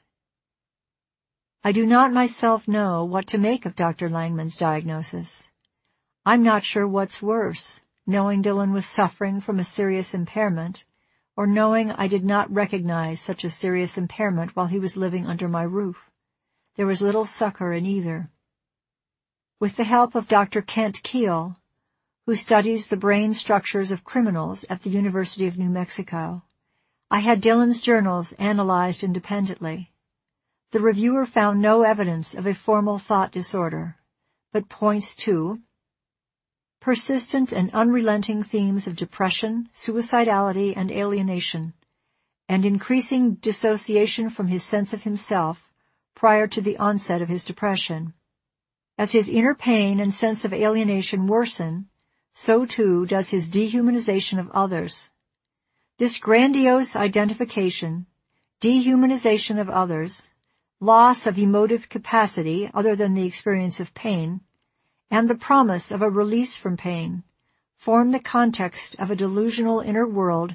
I do not myself know what to make of Dr. Langman's diagnosis. I'm not sure what's worse, knowing Dylan was suffering from a serious impairment, or knowing I did not recognize such a serious impairment while he was living under my roof. There was little succor in either. With the help of Dr. Kent Keel, who studies the brain structures of criminals at the University of New Mexico, I had Dylan's journals analyzed independently. The reviewer found no evidence of a formal thought disorder, but points to persistent and unrelenting themes of depression, suicidality, and alienation, and increasing dissociation from his sense of himself prior to the onset of his depression. As his inner pain and sense of alienation worsen, so too does his dehumanization of others. This grandiose identification, dehumanization of others, loss of emotive capacity other than the experience of pain, and the promise of a release from pain form the context of a delusional inner world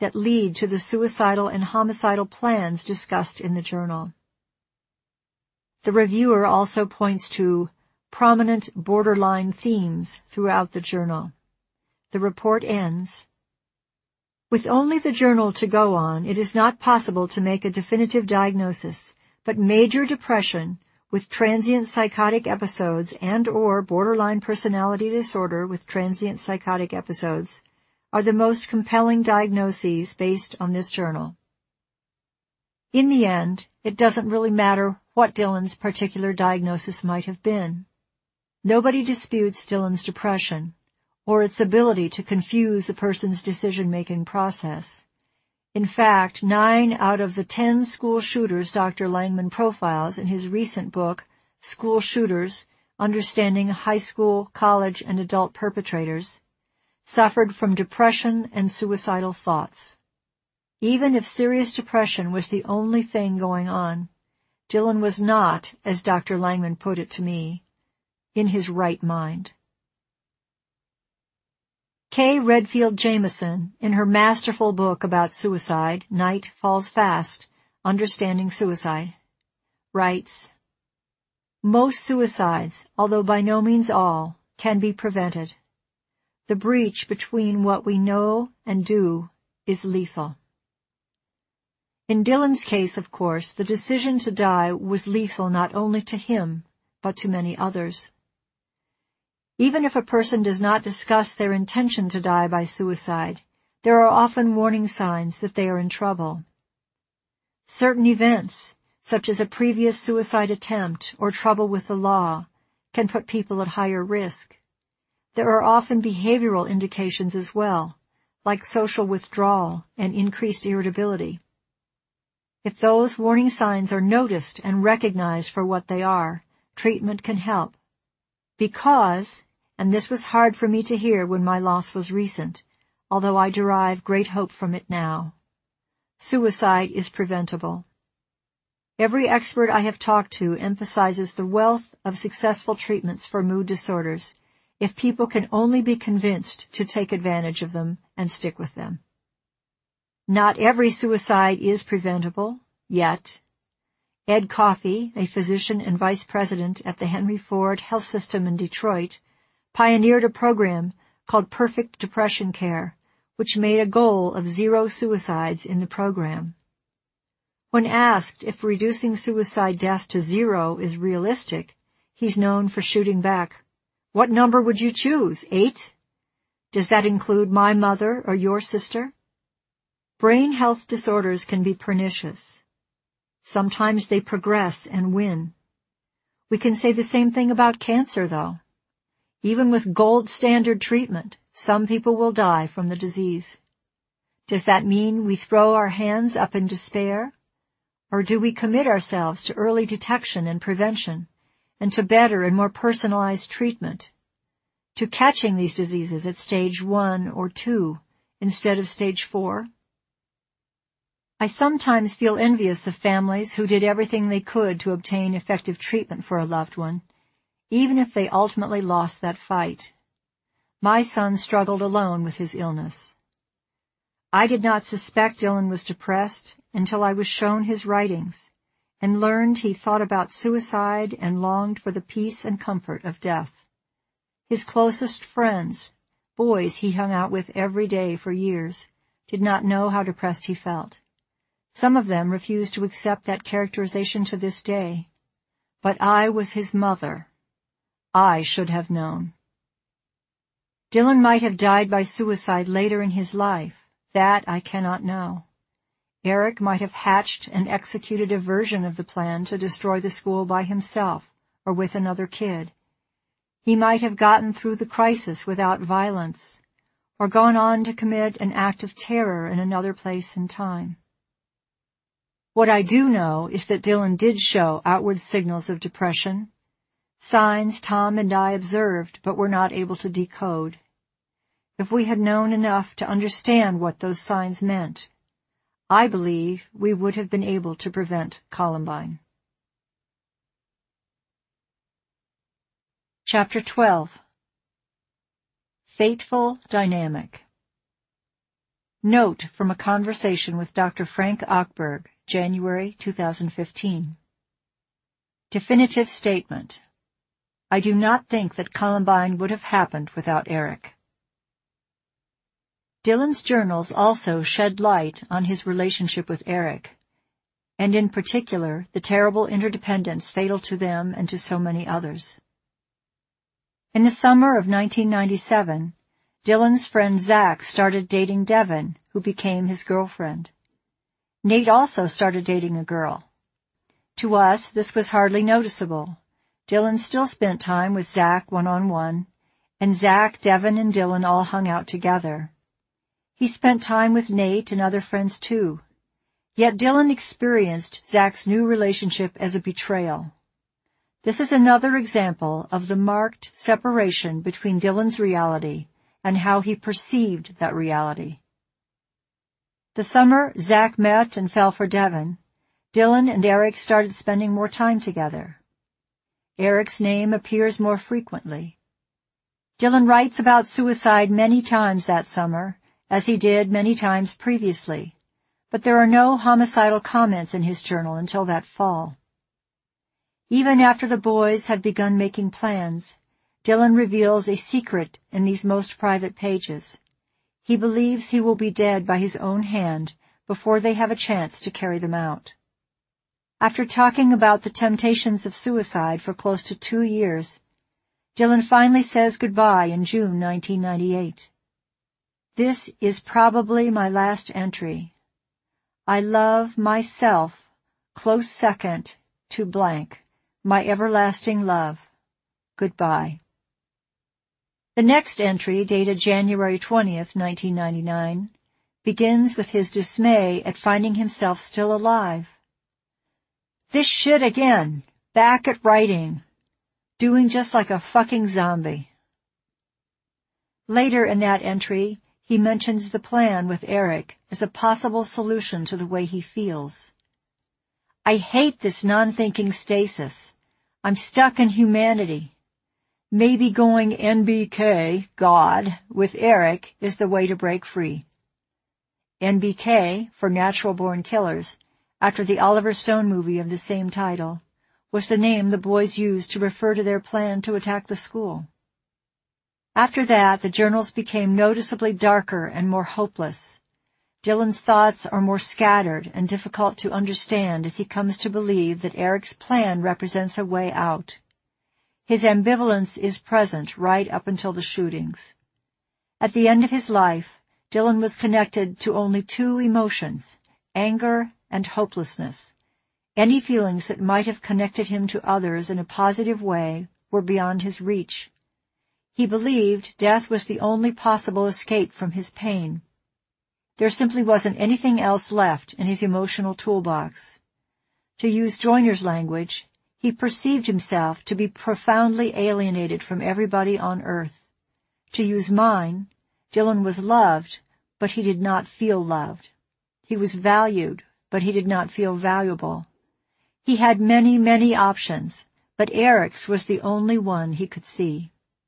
that lead to the suicidal and homicidal plans discussed in the journal. The reviewer also points to prominent borderline themes throughout the journal. The report ends, "With only the journal to go on, it is not possible to make a definitive diagnosis, but major depression with transient psychotic episodes and/or borderline personality disorder with transient psychotic episodes are the most compelling diagnoses based on this journal." In the end, it doesn't really matter what Dylan's particular diagnosis might have been. Nobody disputes Dylan's depression, or its ability to confuse a person's decision-making process. In fact, 9 out of the 10 school shooters Dr. Langman profiles in his recent book, School Shooters, Understanding High School, College, and Adult Perpetrators, suffered from depression and suicidal thoughts. Even if serious depression was the only thing going on, Dylan was not, as Dr. Langman put it to me, in his right mind. Kay Redfield Jamison, in her masterful book about suicide, Night Falls Fast, Understanding Suicide, writes, "Most suicides, although by no means all, can be prevented. The breach between what we know and do is lethal." In Dylan's case, of course, the decision to die was lethal not only to him, but to many others. Even if a person does not discuss their intention to die by suicide, there are often warning signs that they are in trouble. Certain events, such as a previous suicide attempt or trouble with the law, can put people at higher risk. There are often behavioral indications as well, like social withdrawal and increased irritability. If those warning signs are noticed and recognized for what they are, treatment can help. Because, and this was hard for me to hear when my loss was recent, although I derive great hope from it now, suicide is preventable. Every expert I have talked to emphasizes the wealth of successful treatments for mood disorders if people can only be convinced to take advantage of them and stick with them. Not every suicide is preventable, yet. Ed Coffey, a physician and vice president at the Henry Ford Health System in Detroit, pioneered a program called Perfect Depression Care, which made a goal of 0 suicides in the program. When asked if reducing suicide death to 0 is realistic, he's known for shooting back, "What number would you choose, 8? Does that include my mother or your sister?" Brain health disorders can be pernicious. Sometimes they progress and win. We can say the same thing about cancer, though. Even with gold standard treatment, some people will die from the disease. Does that mean we throw our hands up in despair? Or do we commit ourselves to early detection and prevention, and to better and more personalized treatment, to catching these diseases at stage 1 or 2 instead of stage 4? I sometimes feel envious of families who did everything they could to obtain effective treatment for a loved one, even if they ultimately lost that fight. My son struggled alone with his illness. I did not suspect Dylan was depressed until I was shown his writings and learned he thought about suicide and longed for the peace and comfort of death. His closest friends, boys he hung out with every day for years, did not know how depressed he felt. Some of them refuse to accept that characterization to this day. But I was his mother. I should have known. Dylan might have died by suicide later in his life. That I cannot know. Eric might have hatched and executed a version of the plan to destroy the school by himself or with another kid. He might have gotten through the crisis without violence, or gone on to commit an act of terror in another place and time. What I do know is that Dylan did show outward signals of depression, signs Tom and I observed but were not able to decode. If we had known enough to understand what those signs meant, I believe we would have been able to prevent Columbine. Chapter 12. Fateful Dynamic. Note from a conversation with Dr. Frank Ochberg, January 2015. Definitive statement. I do not think that Columbine would have happened without Eric. Dylan's journals also shed light on his relationship with Eric, and in particular the terrible interdependence fatal to them and to so many others. In the summer of 1997, Dylan's friend Zach started dating Devin, who became his girlfriend. Nate also started dating a girl. To us, this was hardly noticeable. Dylan still spent time with Zach one-on-one, and Zach, Devin, and Dylan all hung out together. He spent time with Nate and other friends too. Yet Dylan experienced Zach's new relationship as a betrayal. This is another example of the marked separation between Dylan's reality and how he perceived that reality. The summer Zach met and fell for Devin, Dylan and Eric started spending more time together. Eric's name appears more frequently. Dylan writes about suicide many times that summer, as he did many times previously, but there are no homicidal comments in his journal until that fall. Even after the boys have begun making plans, Dylan reveals a secret in these most private pages. He believes he will be dead by his own hand before they have a chance to carry them out. After talking about the temptations of suicide for close to 2 years, Dylan finally says goodbye in June 1998. This is probably my last entry. I love myself, close second to blank, my everlasting love. Goodbye. The next entry, dated January 20th, 1999, begins with his dismay at finding himself still alive. This shit again, back at writing, doing just like a fucking zombie. Later in that entry, he mentions the plan with Eric as a possible solution to the way he feels. I hate this non-thinking stasis. I'm stuck in humanity. Maybe going NBK, God, with Eric is the way to break free. NBK, for Natural Born Killers, after the Oliver Stone movie of the same title, was the name the boys used to refer to their plan to attack the school. After that, the journals became noticeably darker and more hopeless. Dylan's thoughts are more scattered and difficult to understand as he comes to believe that Eric's plan represents a way out. His ambivalence is present right up until the shootings. At the end of his life, Dylan was connected to only 2 emotions, anger and hopelessness. Any feelings that might have connected him to others in a positive way were beyond his reach. He believed death was the only possible escape from his pain. There simply wasn't anything else left in his emotional toolbox. To use Joyner's language, he perceived himself to be profoundly alienated from everybody on earth. To use mine, Dylan was loved, but he did not feel loved. He was valued, but he did not feel valuable. He had many, many options, but Eric's was the only one he could see.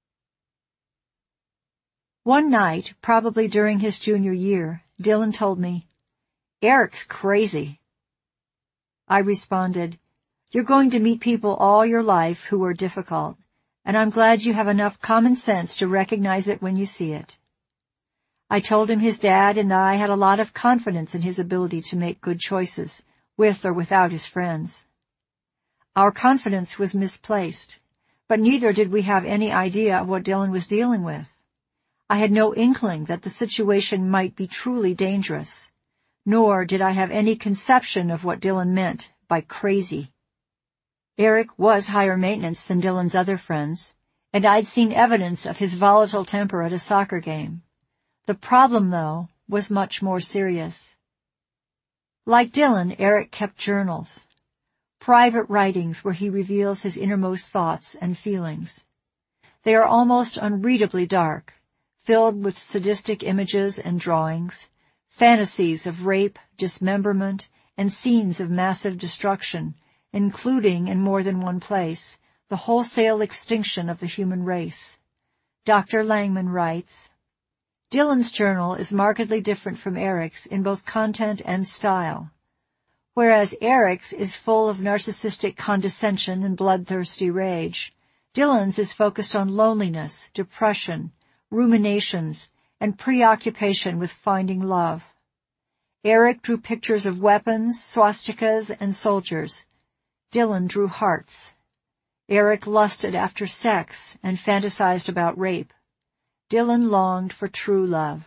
One night, probably during his junior year, Dylan told me, "Eric's crazy." I responded, "You're going to meet people all your life who are difficult, and I'm glad you have enough common sense to recognize it when you see it." I told him his dad and I had a lot of confidence in his ability to make good choices, with or without his friends. Our confidence was misplaced, but neither did we have any idea of what Dylan was dealing with. I had no inkling that the situation might be truly dangerous, nor did I have any conception of what Dylan meant by crazy. Eric was higher maintenance than Dylan's other friends, and I'd seen evidence of his volatile temper at a soccer game. The problem, though, was much more serious. Like Dylan, Eric kept journals, private writings where he reveals his innermost thoughts and feelings. They are almost unreadably dark, filled with sadistic images and drawings, fantasies of rape, dismemberment, and scenes of massive destruction, including, in more than one place, the wholesale extinction of the human race. Dr. Langman writes, Dylan's journal is markedly different from Eric's in both content and style. Whereas Eric's is full of narcissistic condescension and bloodthirsty rage, Dylan's is focused on loneliness, depression, ruminations, and preoccupation with finding love. Eric drew pictures of weapons, swastikas, and soldiers. Dylan drew hearts. Eric lusted after sex and fantasized about rape. Dylan longed for true love.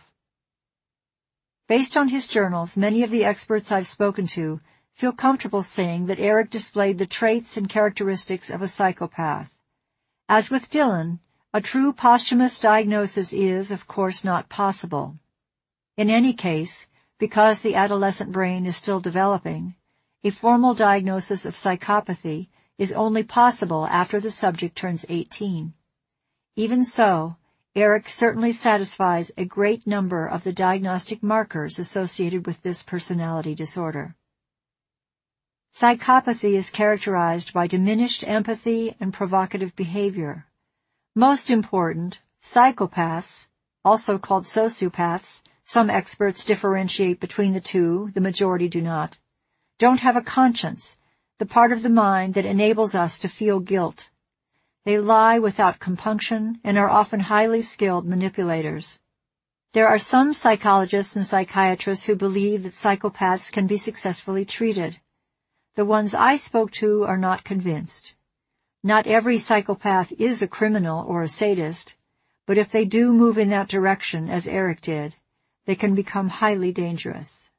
Based on his journals, many of the experts I've spoken to feel comfortable saying that Eric displayed the traits and characteristics of a psychopath. As with Dylan, a true posthumous diagnosis is, of course, not possible. In any case, because the adolescent brain is still developing, a formal diagnosis of psychopathy is only possible after the subject turns 18. Even so, Eric certainly satisfies a great number of the diagnostic markers associated with this personality disorder. Psychopathy is characterized by diminished empathy and provocative behavior. Most important, psychopaths, also called sociopaths, some experts differentiate between the two, the majority do not, don't have a conscience, the part of the mind that enables us to feel guilt. They lie without compunction and are often highly skilled manipulators. There are some psychologists and psychiatrists who believe that psychopaths can be successfully treated. The ones I spoke to are not convinced. Not every psychopath is a criminal or a sadist, but if they do move in that direction, as Eric did, they can become highly dangerous.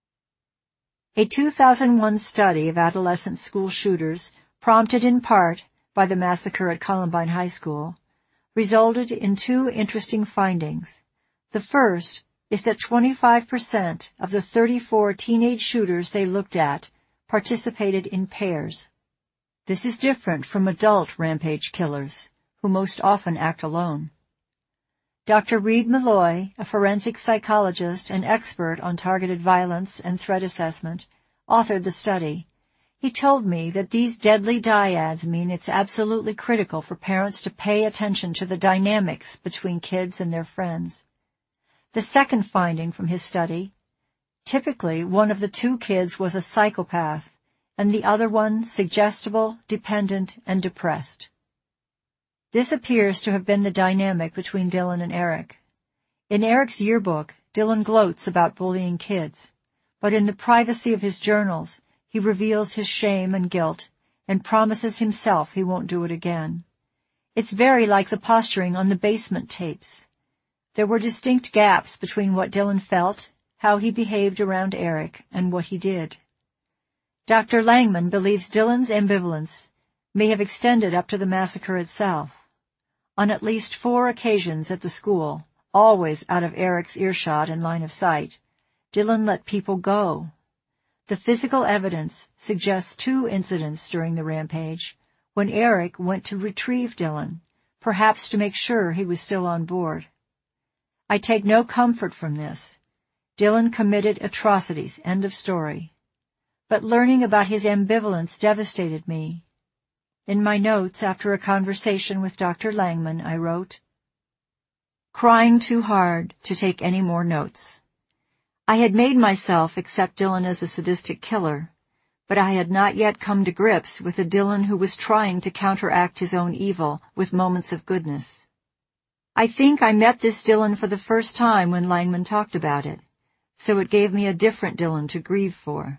A 2001 study of adolescent school shooters, prompted in part by the massacre at Columbine High School, resulted in two interesting findings. The first is that 25% of the 34 teenage shooters they looked at participated in pairs. This is different from adult rampage killers, who most often act alone. Dr. Reed Malloy, a forensic psychologist and expert on targeted violence and threat assessment, authored the study. He told me that these deadly dyads mean it's absolutely critical for parents to pay attention to the dynamics between kids and their friends. The second finding from his study: typically one of the two kids was a psychopath, and the other one suggestible, dependent, and depressed. This appears to have been the dynamic between Dylan and Eric. In Eric's yearbook, Dylan gloats about bullying kids, but in the privacy of his journals, he reveals his shame and guilt and promises himself he won't do it again. It's very like the posturing on the basement tapes. There were distinct gaps between what Dylan felt, how he behaved around Eric, and what he did. Dr. Langman believes Dylan's ambivalence may have extended up to the massacre itself. On at least 4 occasions at the school, always out of Eric's earshot and line of sight, Dylan let people go. The physical evidence suggests 2 incidents during the rampage, when Eric went to retrieve Dylan, perhaps to make sure he was still on board. I take no comfort from this. Dylan committed atrocities, end of story. But learning about his ambivalence devastated me. In my notes after a conversation with Dr. Langman, I wrote, "Crying too hard to take any more notes. I had made myself accept Dylan as a sadistic killer, but I had not yet come to grips with a Dylan who was trying to counteract his own evil with moments of goodness. I think I met this Dylan for the first time when Langman talked about it, so it gave me a different Dylan to grieve for."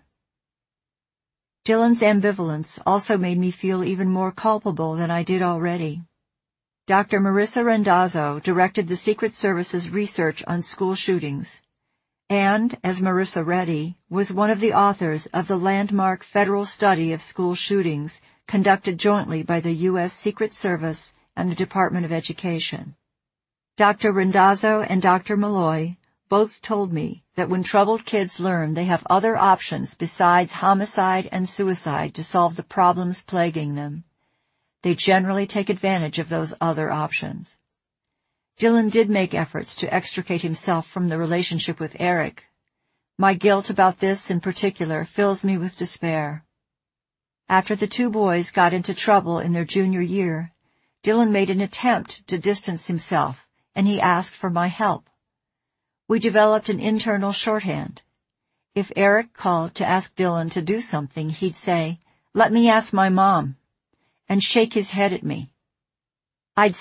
Dylan's ambivalence also made me feel even more culpable than I did already. Dr. Marissa Randazzo directed the Secret Service's research on school shootings, and, as Marissa Reddy, was one of the authors of the landmark federal study of school shootings conducted jointly by the U.S. Secret Service and the Department of Education. Dr. Randazzo and Dr. Malloy both told me that when troubled kids learn they have other options besides homicide and suicide to solve the problems plaguing them, they generally take advantage of those other options. Dylan did make efforts to extricate himself from the relationship with Eric. My guilt about this in particular fills me with despair. After the 2 boys got into trouble in their junior year, Dylan made an attempt to distance himself, and he asked for my help. We developed an internal shorthand. If Eric called to ask Dylan to do something, he'd say, "Let me ask my mom," and shake his head at me.